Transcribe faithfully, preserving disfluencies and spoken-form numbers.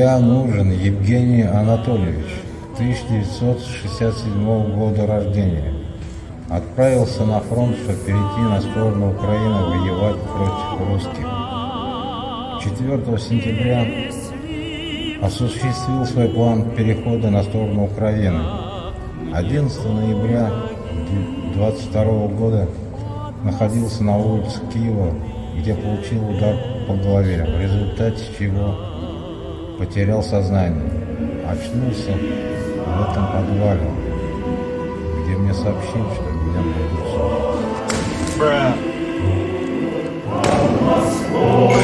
Я нужен Евгений Анатольевич, тысяча девятьсот шестьдесят седьмого года рождения. Отправился на фронт, чтобы перейти на сторону Украины воевать против русских. четвёртого сентября осуществил свой план перехода на сторону Украины. одиннадцатого ноября двадцать второго года находился на улице Киева, где получил удар по голове, в результате чего потерял сознание. Очнулся в этом подвале, где мне сообщили, что меня будут судить.